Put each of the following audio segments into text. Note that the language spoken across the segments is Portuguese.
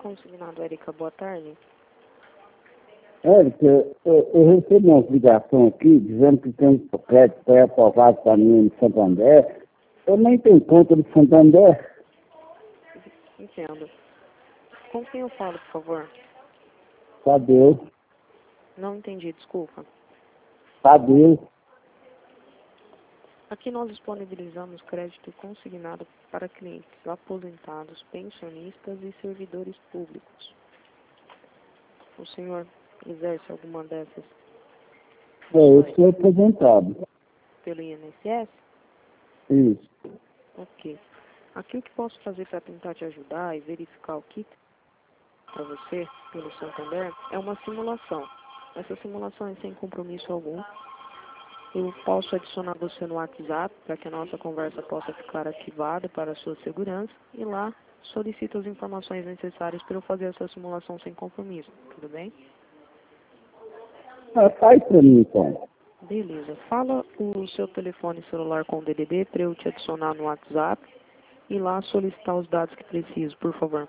Consignado, Érica, boa tarde. Érica, eu recebi uma ligação aqui dizendo que tem um crédito pré-aprovado para mim no Santander. Eu nem tenho conta do Santander. Entendo. Com quem eu falo, por favor? Tadeu. Não entendi, desculpa. Tadeu. Aqui nós disponibilizamos crédito consignado para clientes aposentados, pensionistas e servidores públicos. O senhor exerce alguma dessas Eu sou aposentado. pelo INSS? Isso. Ok. Aqui o que posso fazer para tentar te ajudar e verificar o que para você pelo Santander é uma simulação. Essa simulação é sem compromisso algum. Eu posso adicionar você no WhatsApp para que a nossa conversa possa ficar arquivada para a sua segurança e lá solicito as informações necessárias para eu fazer essa simulação sem compromisso. Tudo bem? Faz para mim, então. Beleza. Fala o seu telefone celular com o DDD para eu te adicionar no WhatsApp e lá solicitar os dados que preciso, por favor.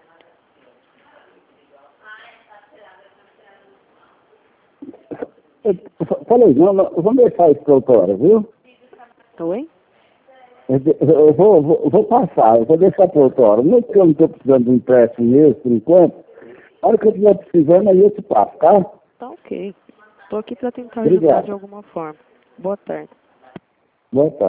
Falei, não, vamos deixar isso para outra hora, viu? Oi? Eu vou passar, eu vou deixar para outra hora. Não é que eu não estou precisando de um empréstimo mesmo, por enquanto. A hora que eu estiver precisando, aí eu te passo, tá? Tá ok. Estou aqui para tentar ajudar Obrigado. de alguma forma. Boa tarde. Boa tarde.